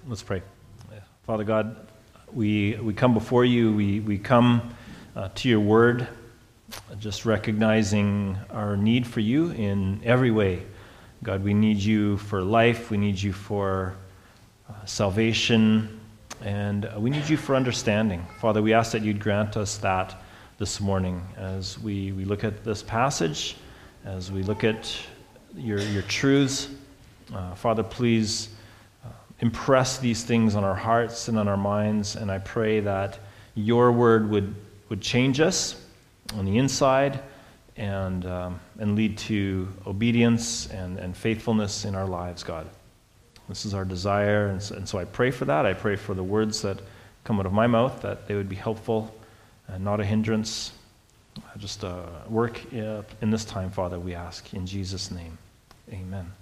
Let's pray. Father God, we come before you. We come to your word, just recognizing our need for you in every way. God, we need you for life. We need you for salvation. And we need you for understanding. Father, we ask that you'd grant us that this morning as we look at this passage, as we look at your truths. Father, please impress these things on our hearts and on our minds, and I pray that your word would change us on the inside and lead to obedience and faithfulness in our lives, God. This is our desire, and so I pray for that. I pray for the words that come out of my mouth, that they would be helpful and not a hindrance. Just work in this time, Father, we ask. In Jesus' name, amen.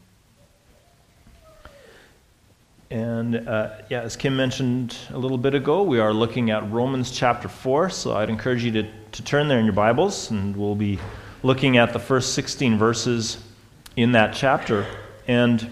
And as Kim mentioned a little bit ago, we are looking at Romans chapter 4, so I'd encourage you to turn there in your Bibles, and we'll be looking at the first 16 verses in that chapter. And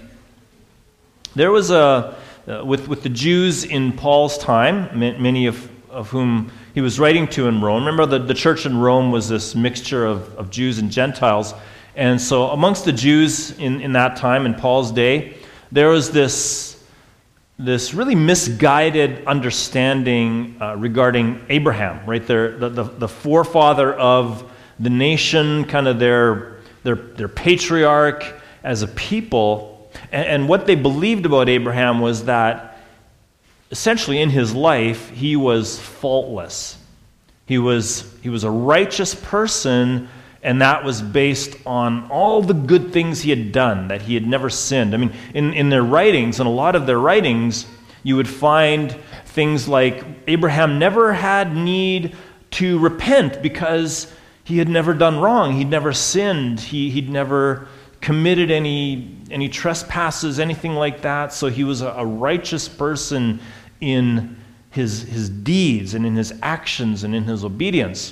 there was with the Jews in Paul's time, many of whom he was writing to in Rome. Remember, the church in Rome was this mixture of Jews and Gentiles. And so amongst the Jews in that time, in Paul's day, there was this really misguided understanding regarding Abraham, right? The forefather of the nation, kind of their patriarch as a people. And what they believed about Abraham was that essentially in his life he was faultless. He was a righteous person, and that was based on all the good things he had done, that he had never sinned. I mean, in their writings, in a lot of their writings, you would find things like Abraham never had need to repent because he had never done wrong. He'd never sinned. He'd never committed any trespasses, anything like that. So he was a righteous person in his deeds and in his actions and in his obedience.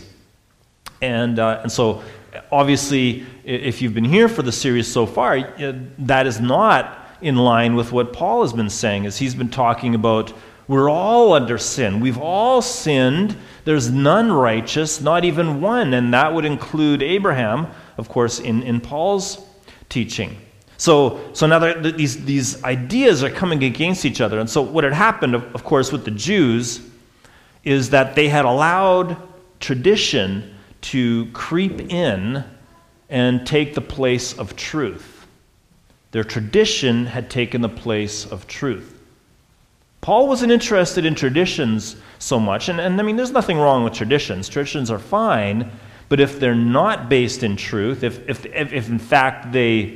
And so obviously, if you've been here for the series so far, that is not in line with what Paul has been saying, as he's been talking about we're all under sin. We've all sinned. There's none righteous, not even one. And that would include Abraham, of course, in Paul's teaching. So now these ideas are coming against each other. And so what had happened, of course, with the Jews is that they had allowed tradition to creep in and take the place of truth. Their tradition had taken the place of truth. Paul wasn't interested in traditions so much, and I mean, there's nothing wrong with traditions. Traditions are fine, but if they're not based in truth, if in fact they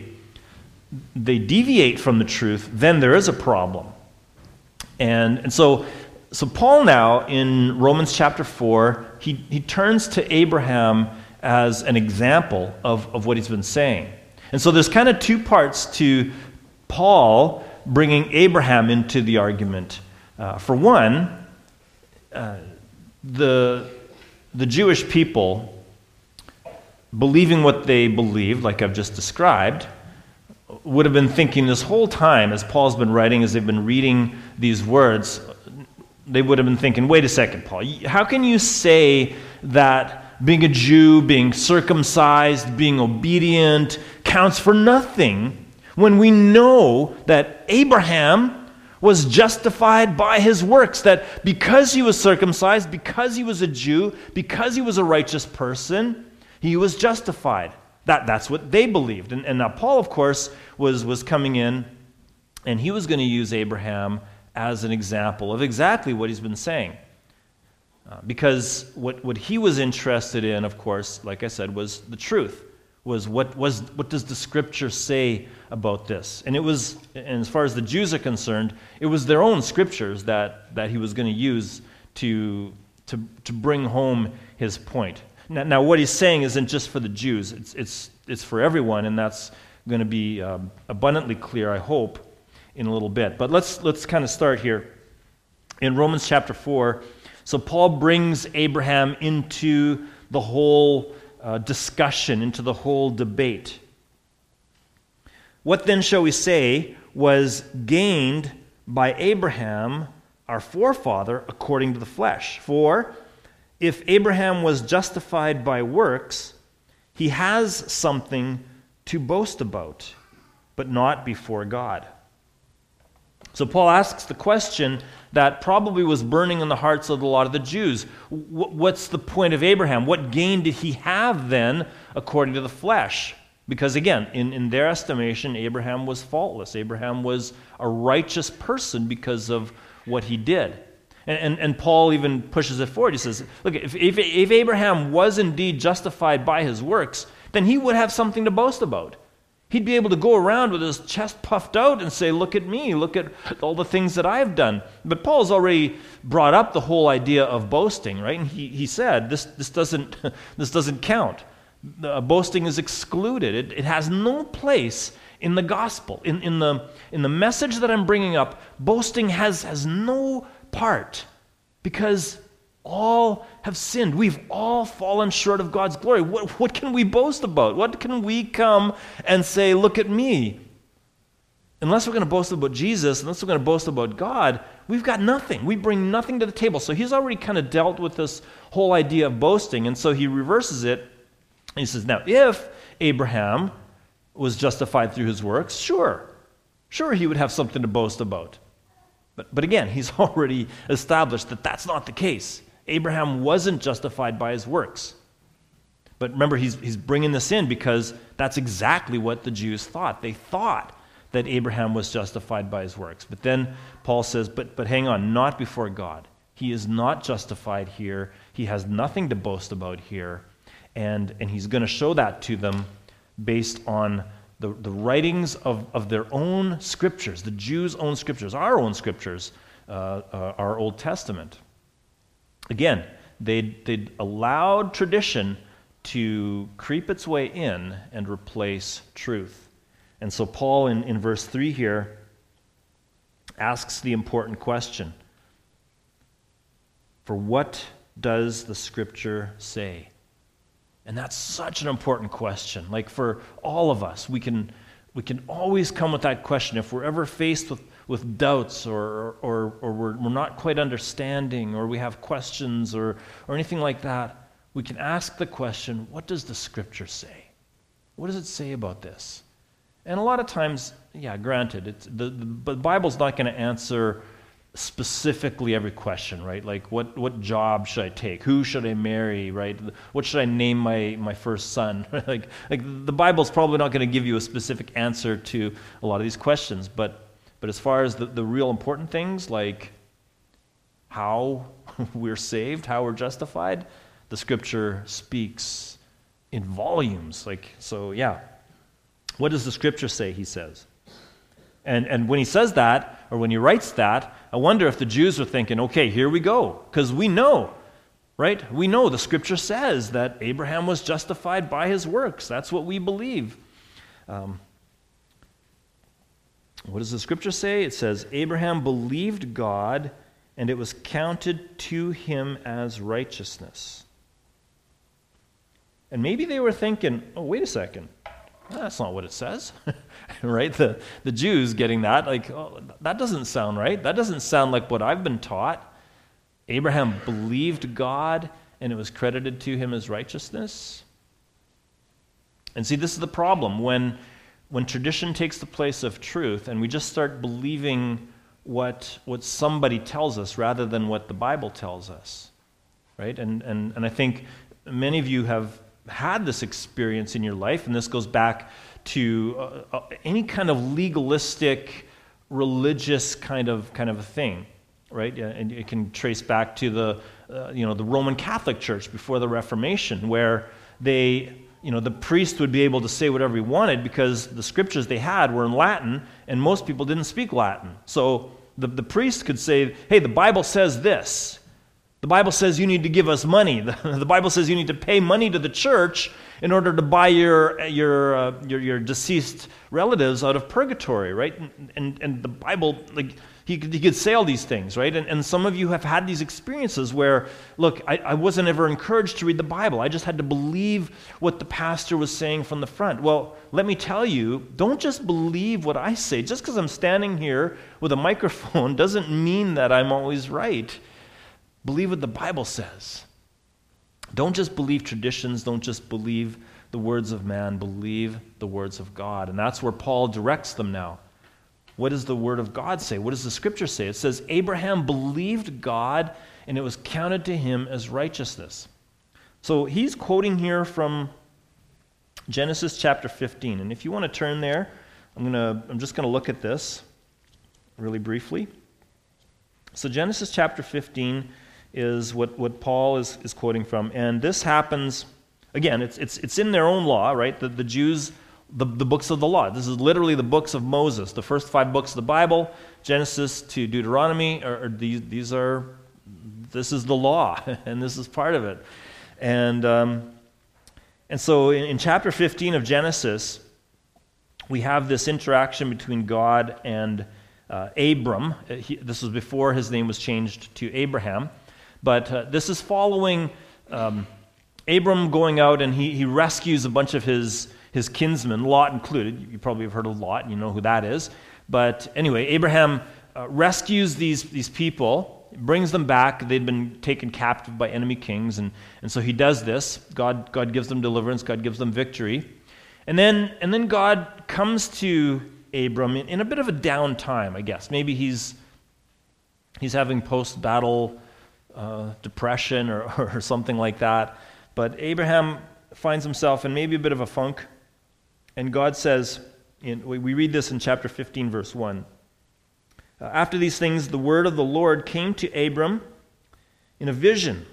deviate from the truth, then there is a problem. And so Paul now, in Romans chapter 4, he turns to Abraham as an example of what he's been saying. And so there's kind of two parts to Paul bringing Abraham into the argument. For one, the Jewish people, believing what they believed, like I've just described, would have been thinking this whole time, as Paul's been writing, as they've been reading these words, they would have been thinking, wait a second, Paul, how can you say that being a Jew, being circumcised, being obedient counts for nothing when we know that Abraham was justified by his works, that because he was circumcised, because he was a Jew, because he was a righteous person, he was justified. That's what they believed. And now Paul, of course, was coming in, and he was going to use Abraham as an example of exactly what he's been saying. Because what he was interested in, of course, like I said, was the truth. What does the Scripture say about this? And as far as the Jews are concerned, it was their own Scriptures that he was going to use to bring home his point. Now, what he's saying isn't just for the Jews; it's for everyone, and that's going to be abundantly clear, I hope, in a little bit. But let's kind of start here in Romans chapter 4. So Paul brings Abraham into the whole discussion, into the whole debate. What then shall we say was gained by Abraham, our forefather, according to the flesh. For if Abraham was justified by works, he has something to boast about, but not before God." So Paul asks the question that probably was burning in the hearts of a lot of the Jews. What's the point of Abraham? What gain did he have then according to the flesh? Because again, in their estimation, Abraham was faultless. Abraham was a righteous person because of what he did. And Paul even pushes it forward. He says, look, if Abraham was indeed justified by his works, then he would have something to boast about. He'd be able to go around with his chest puffed out and say, "Look at me, look at all the things that I've done." But Paul's already brought up the whole idea of boasting, right? And he said, this doesn't count. Boasting is excluded. It has no place in the gospel. In the message that I'm bringing up, boasting has no part, because all have sinned. We've all fallen short of God's glory. What can we boast about? What can we come and say, "Look at me"? Unless we're going to boast about Jesus, unless we're going to boast about God, we've got nothing. We bring nothing to the table. So he's already kind of dealt with this whole idea of boasting, and so he reverses it. And he says, now, if Abraham was justified through his works, sure he would have something to boast about. But again, he's already established that that's not the case. Abraham wasn't justified by his works. But remember, he's bringing this in because that's exactly what the Jews thought. They thought that Abraham was justified by his works. But then Paul says, but hang on, not before God. He is not justified here. He has nothing to boast about here. And he's going to show that to them based on the writings of their own scriptures, the Jews' own scriptures, our own scriptures, our Old Testament. Again, they'd allowed tradition to creep its way in and replace truth. And so Paul, in verse 3 here, asks the important question, for what does the Scripture say? And that's such an important question. Like for all of us, we can always come with that question if we're ever faced with doubts or we're not quite understanding or we have questions or anything like that. We can ask the question, what does the Scripture say? What does it say about this? And a lot of times, yeah, granted, the Bible's not going to answer specifically every question, right? Like what job should I take? Who should I marry, right? What should I name my first son? like the Bible's probably not going to give you a specific answer to a lot of these questions, but as far as the real important things like how we're saved, how we're justified, the Scripture speaks in volumes. What does the Scripture say, he says? And when he says that, or when he writes that, I wonder if the Jews are thinking, okay, here we go, because we know, right? We know the Scripture says that Abraham was justified by his works. That's what we believe. What does the Scripture say? It says, Abraham believed God, and it was counted to him as righteousness. And maybe they were thinking, oh, wait a second. That's not what it says, right? The Jews getting that, like, oh, that doesn't sound right. That doesn't sound like what I've been taught. Abraham believed God, and it was credited to him as righteousness. And see, this is the problem. When tradition takes the place of truth, and we just start believing what somebody tells us rather than what the Bible tells us, right? And I think many of you have had this experience in your life, and this goes back to any kind of legalistic, religious kind of a thing, right? And it can trace back to the Roman Catholic Church before the Reformation, where the priest would be able to say whatever he wanted because the scriptures they had were in Latin, and most people didn't speak Latin. So the priest could say, "Hey, the Bible says this." The Bible says you need to give us money. The Bible says you need to pay money to the church in order to buy your deceased relatives out of purgatory, right? And the Bible, like, he could say all these things, right? And some of you have had these experiences where, look, I wasn't ever encouraged to read the Bible. I just had to believe what the pastor was saying from the front. Well, let me tell you, don't just believe what I say. Just because I'm standing here with a microphone doesn't mean that I'm always right. Believe what the Bible says. Don't just believe traditions. Don't just believe the words of man. Believe the words of God. And that's where Paul directs them now. What does the Word of God say? What does the Scripture say? It says, Abraham believed God, and it was counted to him as righteousness. So he's quoting here from Genesis chapter 15. And if you want to turn there, I'm just going to look at this really briefly. So Genesis chapter 15 is what Paul is quoting from. And this happens, again, it's in their own law, right? The Jews, the books of the law. This is literally the books of Moses. The first 5 books of the Bible, Genesis to Deuteronomy, this is the law, and this is part of it. And so in chapter 15 of Genesis, we have this interaction between God and Abram. This was before his name was changed to Abraham. But this is following Abram going out, and he rescues a bunch of his kinsmen, Lot included. You probably have heard of Lot, and you know who that is. But anyway, Abraham rescues these people, brings them back. They'd been taken captive by enemy kings, and so he does this. God gives them deliverance. God gives them victory. And then God comes to Abram in a bit of a down time, I guess. Maybe he's having post-battle depression or something like that. But Abraham finds himself in maybe a bit of a funk. And God says, we read this in chapter 15, verse 1. After these things, the word of the Lord came to Abram in a vision.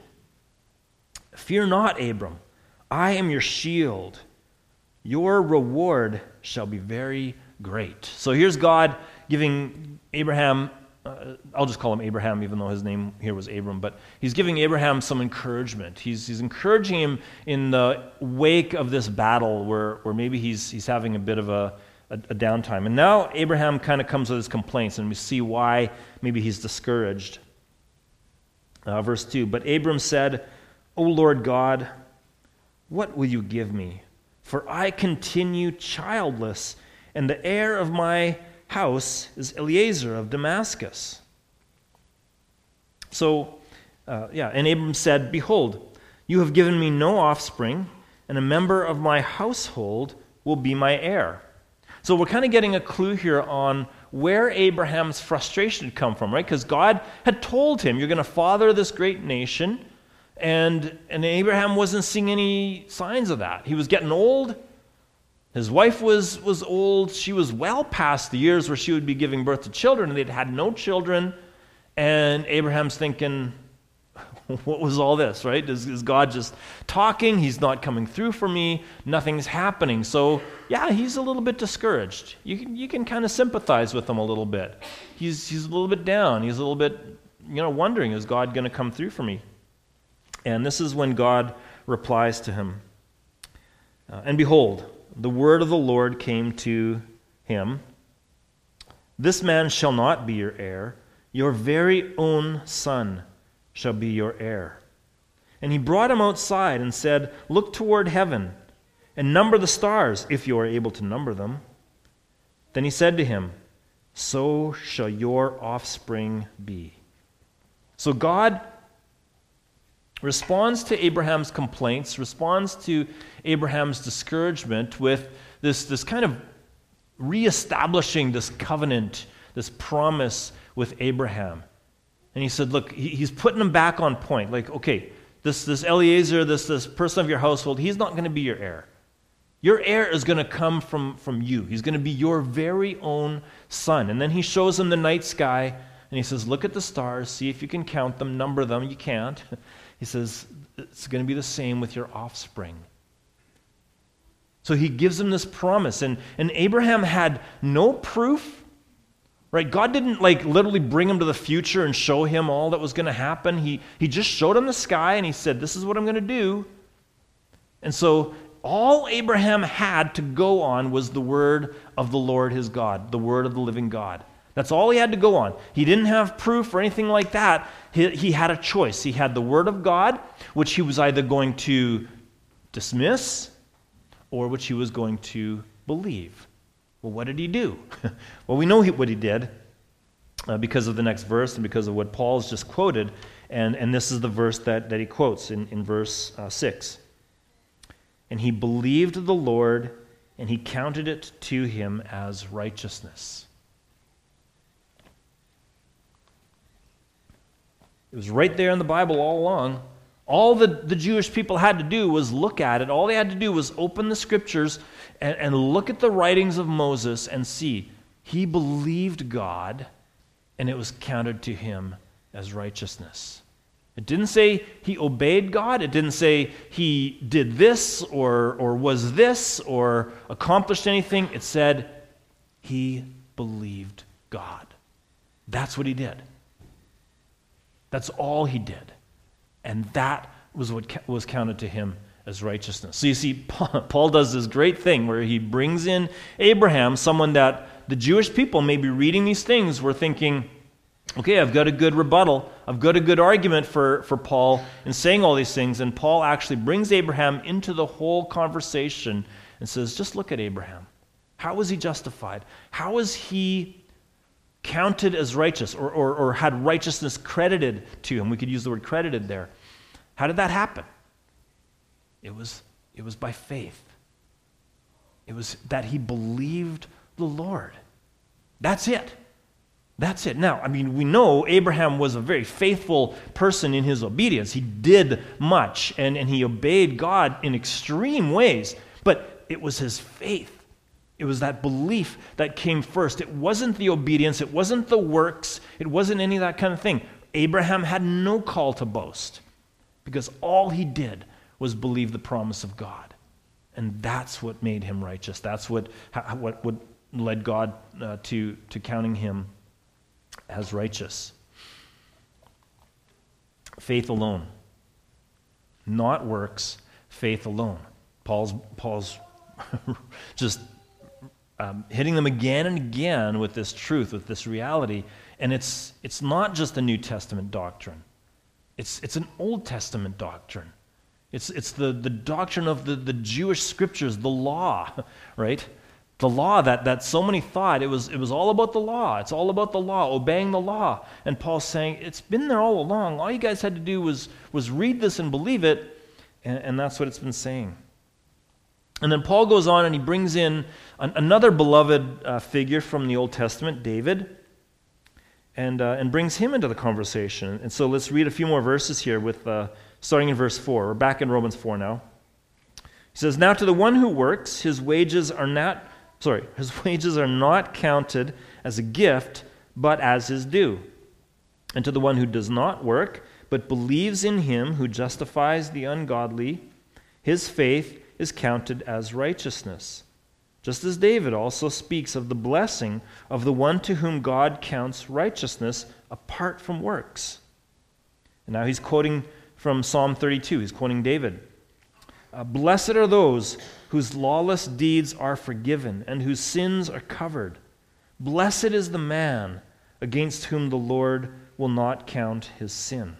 Fear not, Abram. I am your shield. Your reward shall be very great. So here's God giving Abraham, I'll just call him Abraham, even though his name here was Abram, but he's giving Abraham some encouragement. He's encouraging him in the wake of this battle where maybe he's having a bit of a downtime. And now Abraham kind of comes with his complaints, and we see why maybe he's discouraged. Verse 2, but Abram said, O Lord God, what will you give me? For I continue childless, and the heir of my house is Eliezer of Damascus. So, and Abram said, Behold, you have given me no offspring, and a member of my household will be my heir. So we're kind of getting a clue here on where Abraham's frustration had come from, right? Because God had told him, you're going to father this great nation, and Abraham wasn't seeing any signs of that. He was getting old. His wife was old. She was well past the years where she would be giving birth to children, and they'd had no children. And Abraham's thinking, what was all this, right? Is God just talking? He's not coming through for me. Nothing's happening. So, yeah, he's a little bit discouraged. You can kind of sympathize with him a little bit. He's a little bit down. He's a little bit, wondering, is God going to come through for me? And this is when God replies to him. And behold, the word of the Lord came to him. This man shall not be your heir. Your very own son shall be your heir. And he brought him outside and said, Look toward heaven and number the stars, if you are able to number them. Then he said to him, So shall your offspring be. So God responds to Abraham's complaints, responds to Abraham's discouragement with this kind of reestablishing this covenant, this promise with Abraham. And he said, look, he's putting him back on point. Like, okay, this Eliezer, this person of your household, he's not going to be your heir. Your heir is going to come from you. He's going to be your very own son. And then he shows him the night sky, and he says, look at the stars, see if you can count them, number them. You can't. He says, it's going to be the same with your offspring. So he gives him this promise. And Abraham had no proof Right? God didn't literally bring him to the future and show him all that was going to happen. He just showed him the sky and he said, this is what I'm going to do. And so all Abraham had to go on was the word of the Lord his God, the word of the living God. That's all he had to go on. He didn't have proof or anything like that. He had a choice. He had the word of God, which he was either going to dismiss or which he was going to believe. Well, what did he do? Well, we know what he did because of the next verse and because of what Paul's just quoted. And this is the verse that he quotes in verse 6. And he believed the Lord, and he counted it to him as righteousness. It was right there in the Bible all along. All the Jewish people had to do was look at it. All they had to do was open the scriptures and look at the writings of Moses and see. He believed God, and it was counted to him as righteousness. It didn't say he obeyed God. It didn't say he did this or was this or accomplished anything. It said he believed God. That's what he did. That's all he did. And that was what was counted to him as righteousness. So you see, Paul does this great thing where he brings in Abraham, someone that the Jewish people may be reading these things, were thinking, okay, I've got a good rebuttal. I've got a good argument for Paul in saying all these things. And Paul actually brings Abraham into the whole conversation and says, just look at Abraham. How was he justified? How was he counted as righteous or had righteousness credited to him? We could use the word credited there. How did that happen? It was by faith. It was that he believed the Lord. That's it. That's it. Now, we know Abraham was a very faithful person in his obedience. He did much, and he obeyed God in extreme ways, but it was his faith. It was that belief that came first. It wasn't the obedience. It wasn't the works. It wasn't any of that kind of thing. Abraham had no call to boast because all he did was believe the promise of God. And that's what made him righteous. That's what led God to counting him as righteous. Faith alone. Not works, faith alone. Paul's just hitting them again and again with this truth, with this reality. And it's not just a New Testament doctrine. It's an Old Testament doctrine. It's the doctrine of the Jewish scriptures, the law, right? The law that so many thought it was all about the law. It's all about the law, obeying the law. And Paul's saying, it's been there all along. All you guys had to do was read this and believe it, and that's what it's been saying. And then Paul goes on and he brings in another beloved figure from the Old Testament, David, and brings him into the conversation. And so let's read a few more verses here with starting in verse 4. We're back in Romans 4 now. He says, "Now to the one who works, his wages are not counted as a gift, but as his due. And to the one who does not work, but believes in him who justifies the ungodly, his faith is counted as righteousness. Just as David also speaks of the blessing of the one to whom God counts righteousness apart from works." And now he's quoting from Psalm 32. He's quoting David. "Blessed are those whose lawless deeds are forgiven and whose sins are covered. Blessed is the man against whom the Lord will not count his sin."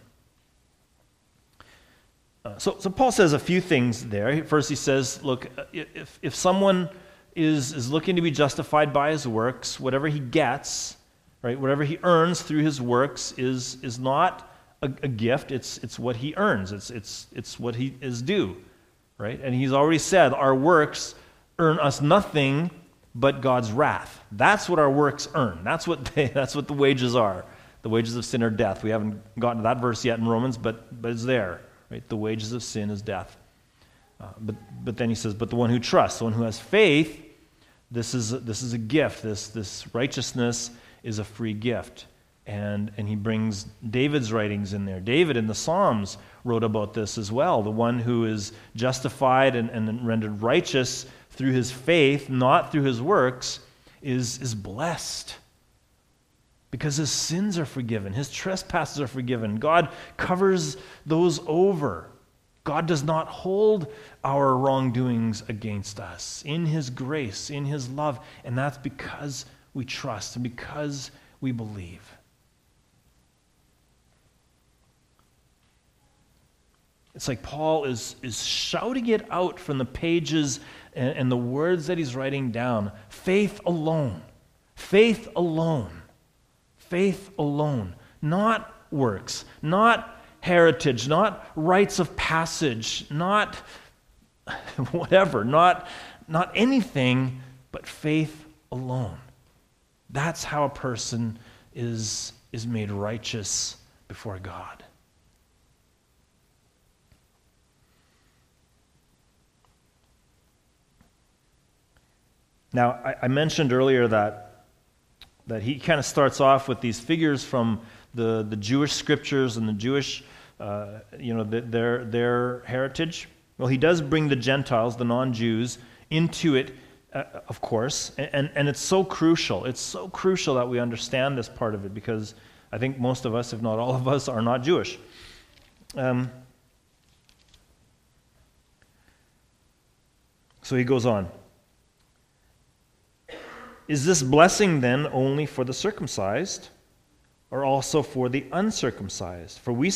So Paul says a few things there. First he says, look, if someone is looking to be justified by his works, whatever he gets, right, whatever he earns through his works is not a gift. It's what he earns. It's what he is due, right? And he's already said our works earn us nothing but God's wrath. That's what our works earn. That's what the wages are. The wages of sin are death. We haven't gotten to that verse yet in Romans, but it's there. Right? The wages of sin is death. But then he says, but the one who trusts, the one who has faith, this is a gift. This righteousness is a free gift. And he brings David's writings in there. David in the Psalms wrote about this as well. The one who is justified and rendered righteous through his faith, not through his works, is blessed. because his sins are forgiven, his trespasses are forgiven. God covers those over. God does not hold our wrongdoings against us in his grace, in his love, and that's because we trust and because we believe. It's like Paul is shouting it out from the pages and the words that he's writing down. Faith alone. Faith alone. Faith alone. Not works. Not heritage. Not rites of passage. Not whatever. Not anything but faith alone. That's how a person is made righteous before God. Now, I mentioned earlier that he kind of starts off with these figures from the Jewish scriptures and the Jewish, their heritage. Well, he does bring the Gentiles, the non-Jews, into it, of course, and it's so crucial. It's so crucial that we understand this part of it because I think most of us, if not all of us, are not Jewish. So he goes on. Is this blessing then only for the circumcised, or also for the uncircumcised? For we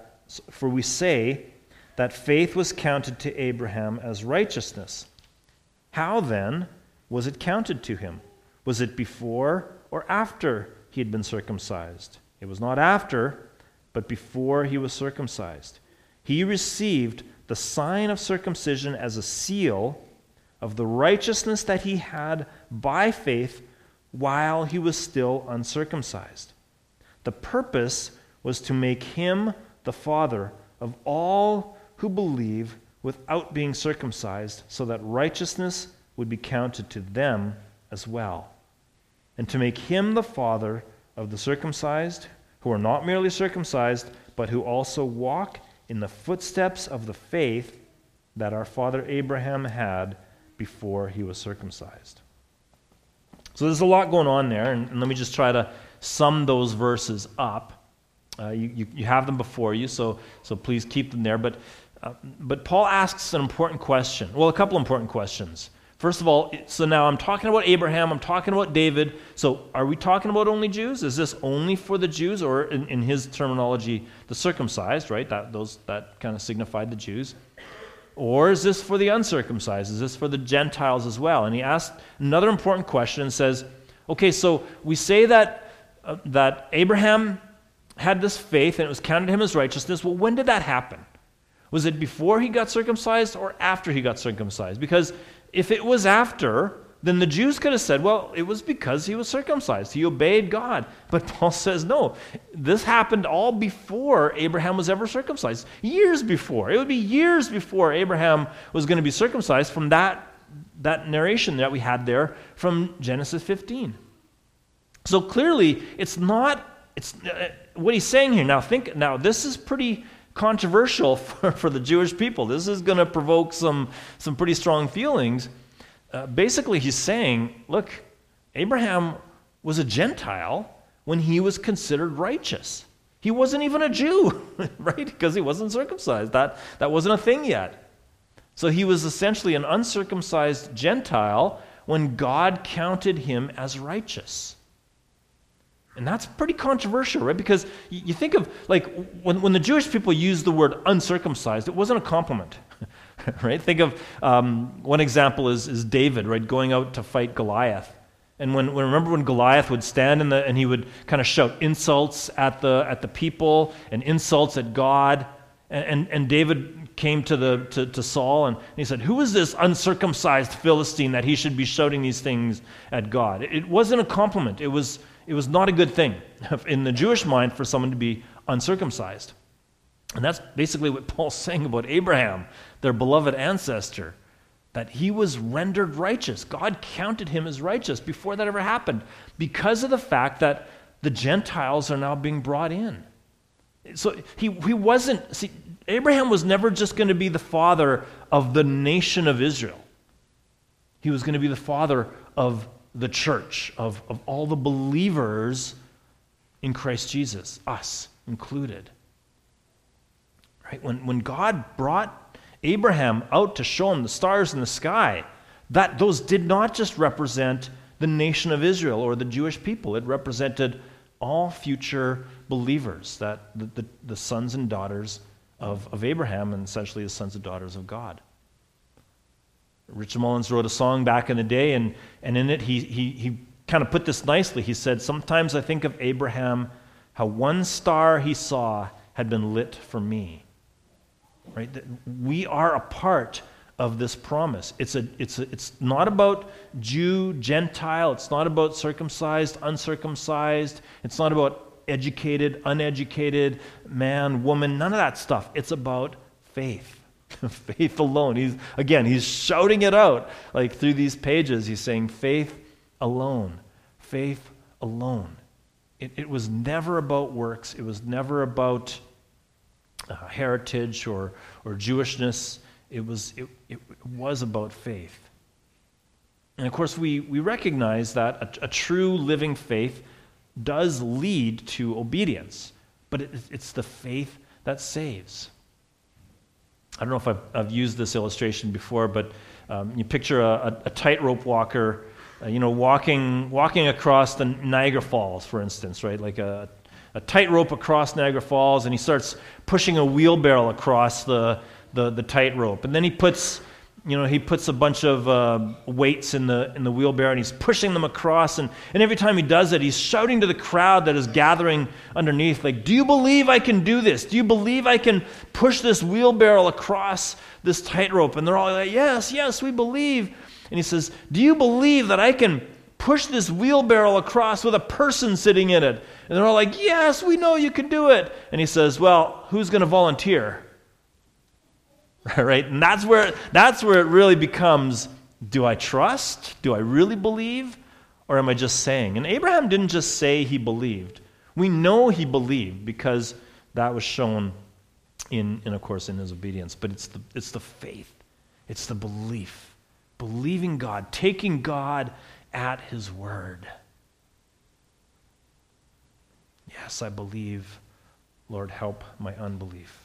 say that faith was counted to Abraham as righteousness. How then was it counted to him? Was it before or after he had been circumcised? It was not after, but before he was circumcised. He received the sign of circumcision as a seal of the righteousness that he had by faith while he was still uncircumcised. The purpose was to make him the father of all who believe without being circumcised, so that righteousness would be counted to them as well, and to make him the father of the circumcised, who are not merely circumcised, but who also walk in the footsteps of the faith that our father Abraham had before he was circumcised. So there's a lot going on there, and let me just try to sum those verses up. You have them before you, so please keep them there. But Paul asks an important question. Well, a couple important questions. First of all, so now I'm talking about Abraham, I'm talking about David. So are we talking about only Jews? Is this only for the Jews, or in his terminology, the circumcised, right? That kind of signified the Jews. Or is this for the uncircumcised? Is this for the Gentiles as well? And he asked another important question and says, okay, so we say that Abraham had this faith and it was counted to him as righteousness. Well, when did that happen? Was it before he got circumcised or after he got circumcised? Because if it was after, then the Jews could have said, well, it was because he was circumcised. He obeyed God. But Paul says, no, this happened all before Abraham was ever circumcised. Years before. It would be years before Abraham was going to be circumcised from that narration that we had there from Genesis 15. So clearly, it's what he's saying here. Now this is pretty controversial for the Jewish people. This is going to provoke some pretty strong feelings. Basically, he's saying, look, Abraham was a Gentile when he was considered righteous. He wasn't even a Jew, right? Because he wasn't circumcised. That wasn't a thing yet. So he was essentially an uncircumcised Gentile when God counted him as righteous. And that's pretty controversial, right? Because you think of, like, when the Jewish people used the word uncircumcised, it wasn't a compliment. Right? Think of one example is David, right, going out to fight Goliath. And remember when Goliath would stand and he would kind of shout insults at the people and insults at God. And David came to Saul and he said, "Who is this uncircumcised Philistine that he should be shouting these things at God?" It wasn't a compliment. It was not a good thing in the Jewish mind for someone to be uncircumcised. And that's basically what Paul's saying about Abraham, their beloved ancestor, that he was rendered righteous. God counted him as righteous before that ever happened because of the fact that the Gentiles are now being brought in. So he wasn't, see, Abraham was never just going to be the father of the nation of Israel. He was going to be the father of the church, of all the believers in Christ Jesus, us included. Right? When God brought Abraham out to show him the stars in the sky, those did not just represent the nation of Israel or the Jewish people. It represented all future believers, that the sons and daughters of Abraham, and essentially the sons and daughters of God. Richard Mullins wrote a song back in the day, and in it he kind of put this nicely. He said, "Sometimes I think of Abraham, how one star he saw had been lit for me." Right? That we are a part of this promise. It's not about Jew, Gentile. It's not about circumcised, uncircumcised. It's not about educated, uneducated, man, woman, none of that stuff. It's about faith. Faith alone. He's shouting it out like through these pages. He's saying faith alone. Faith alone. It was never about works. It was never about heritage or Jewishness. It was about faith. And of course, we recognize that a true living faith does lead to obedience, but it's the faith that saves. I don't know if I've used this illustration before, but you picture a tightrope walker, walking across the Niagara Falls, for instance, right? Like a tightrope across Niagara Falls, and he starts pushing a wheelbarrow across the tightrope, and then he puts a bunch of weights in the wheelbarrow, and he's pushing them across, and every time he does it, he's shouting to the crowd that is gathering underneath, like, "Do you believe I can do this? Do you believe I can push this wheelbarrow across this tightrope?" And they're all like, "Yes, yes, we believe." And he says, "Do you believe that I can push this wheelbarrow across with a person sitting in it?" And they're all like, "Yes, we know you can do it." And he says, "Well, who's going to volunteer?" Right? And that's where it really becomes, do I trust? Do I really believe? Or am I just saying? And Abraham didn't just say he believed. We know he believed because that was shown of course, in his obedience. But it's the faith. It's the belief. Believing God, taking God at his word. Yes, I believe. Lord, help my unbelief.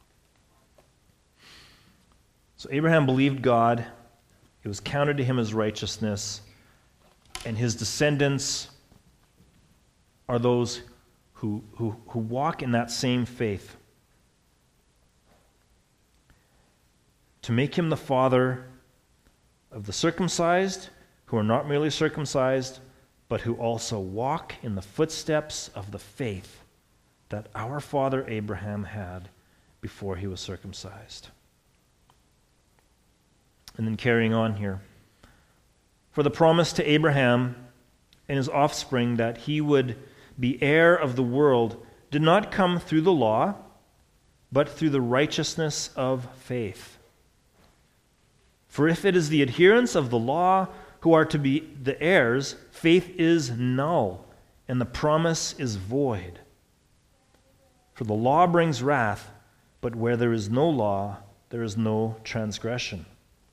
So Abraham believed God. It was counted to him as righteousness. And his descendants are those who walk in that same faith. To make him the father of the circumcised, who are not merely circumcised, but who also walk in the footsteps of the faith that our father Abraham had before he was circumcised. And then carrying on here. For the promise to Abraham and his offspring that he would be heir of the world did not come through the law, but through the righteousness of faith. For if it is the adherents of the law who are to be the heirs, faith is null, and the promise is void. For the law brings wrath, but where there is no law, there is no transgression.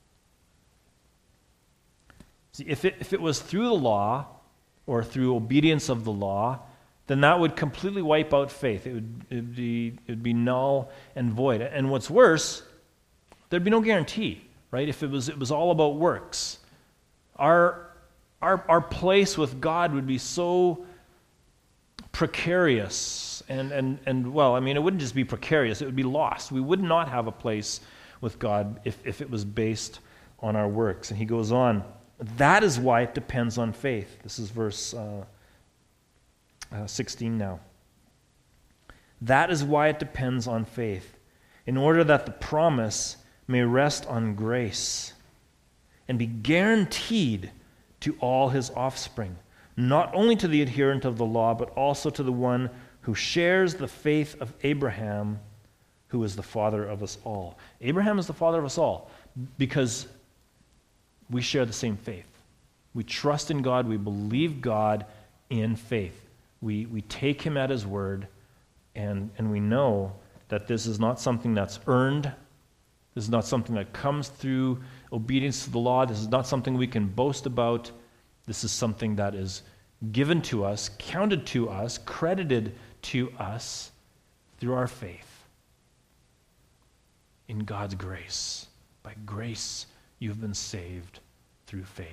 See, if it was through the law, or through obedience of the law, then that would completely wipe out faith. It would be null and void. And what's worse, there'd be no guarantee, right? If it was all about works, our place with God would be so precarious, and well, I mean, it wouldn't just be precarious; it would be lost. We would not have a place with God if it was based on our works. And he goes on. That is why it depends on faith. This is verse 16 now. That is why it depends on faith, in order that the promise may rest on grace and be guaranteed to all his offspring, not only to the adherent of the law, but also to the one who shares the faith of Abraham, who is the father of us all. Abraham is the father of us all because we share the same faith. We trust in God. We believe God in faith. We take him at his word, and we know that this is not something that's earned. This is not something that comes through obedience to the law. This is not something we can boast about. This is something that is given to us, counted to us, credited to us through our faith in God's grace. By grace, you've been saved through faith.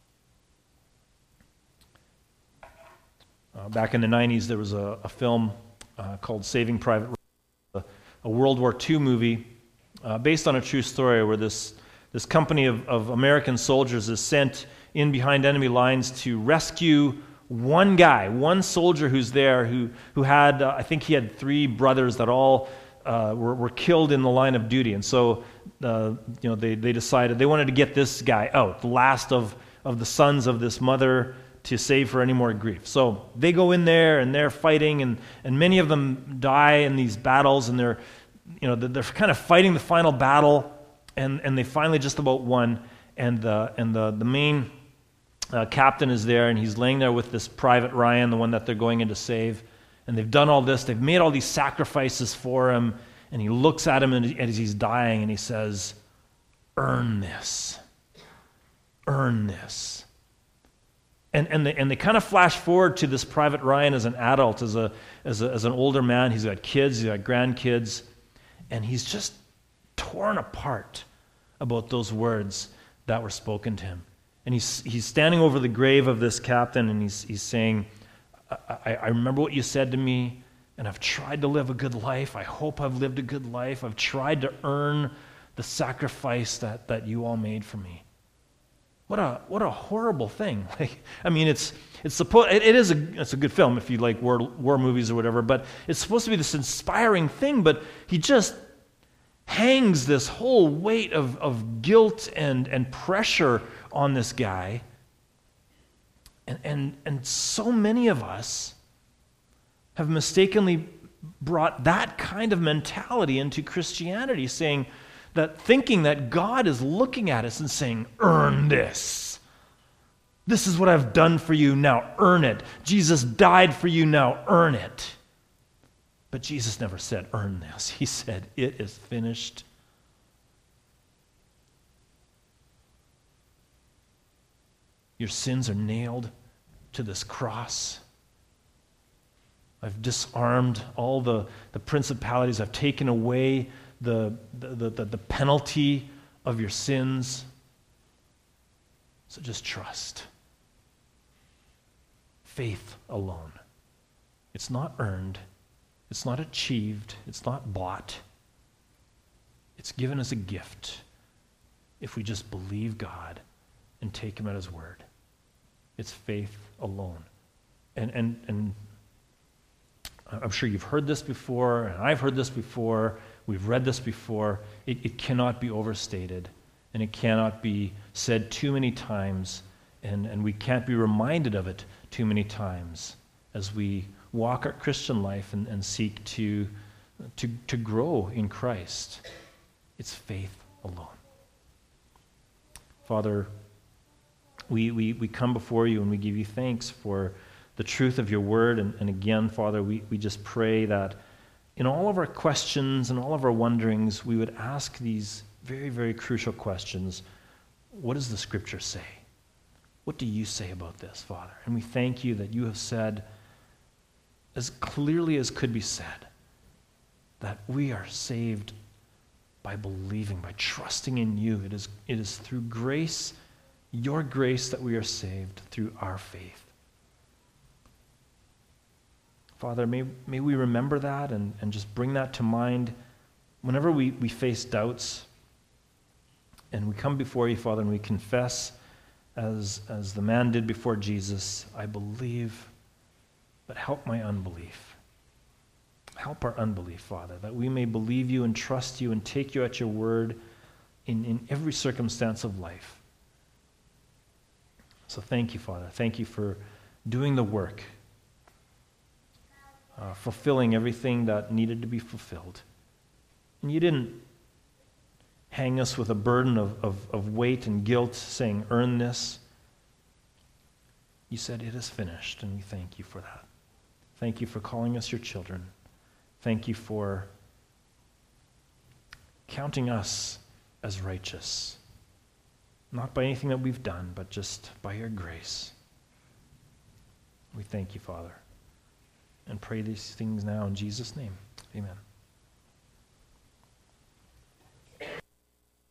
Back in the 90s, there was a film called Saving Private Ryan, a World War II movie based on a true story where this company of American soldiers is sent in behind enemy lines to rescue one guy, one soldier who's there who had, I think he had 3 brothers that all were killed in the line of duty. And so, they decided they wanted to get this guy out, the last of the sons of this mother, to save her any more grief. So they go in there and they're fighting, and many of them die in these battles, and they're kind of fighting the final battle, and they finally just about won. And the main captain is there, and he's laying there with this Private Ryan, the one that they're going in to save. And they've done all this, they've made all these sacrifices for him, and he looks at him as he's dying, and he says, "Earn this. Earn this." And they kind of flash forward to this Private Ryan as an adult, as an older man. He's got kids, he's got grandkids, and he's just torn apart about those words that were spoken to him. And he's standing over the grave of this captain, and he's saying, I remember what you said to me, and I've tried to live a good life. I hope I've lived a good life. I've tried to earn the sacrifice that you all made for me. What a horrible thing! It's a good film if you like war movies or whatever, but it's supposed to be this inspiring thing. But he just hangs this whole weight of guilt and pressure on this guy, and so many of us have mistakenly brought that kind of mentality into Christianity, thinking that God is looking at us and saying, "Earn this. This is what I've done for you, now earn it. Jesus died for you, now earn it." But Jesus never said, "Earn this." He said, "It is finished." Your sins are nailed to this cross. I've disarmed all the principalities. I've taken away the penalty of your sins. So just trust. Faith alone. It's not earned. It's not achieved. It's not bought. It's given as a gift if we just believe God and take him at his word. It's faith alone. And I'm sure you've heard this before, and I've heard this before. We've read this before. It cannot be overstated, and it cannot be said too many times, and we can't be reminded of it too many times as we walk our Christian life and seek to grow in Christ. It's faith alone. Father, we come before you and we give you thanks for the truth of your word, and again, Father, we just pray that in all of our questions and all of our wonderings, we would ask these very, very crucial questions. What does the Scripture say? What do you say about this, Father? And we thank you that you have said, as clearly as could be said, that we are saved by believing, by trusting in you. It is through grace, your grace, that we are saved through our faith. Father, may we remember that and just bring that to mind whenever we face doubts and we come before you, Father, and we confess as the man did before Jesus, "I believe, but help my unbelief." Help our unbelief, Father, that we may believe you and trust you and take you at your word in every circumstance of life. So thank you, Father. Thank you for doing the work, fulfilling everything that needed to be fulfilled. And you didn't hang us with a burden of weight and guilt saying, "Earn this." You said, "It is finished," and we thank you for that. Thank you for calling us your children. Thank you for counting us as righteous, not by anything that we've done, but just by your grace. thank you, Father. And pray these things now in Jesus' name. Amen.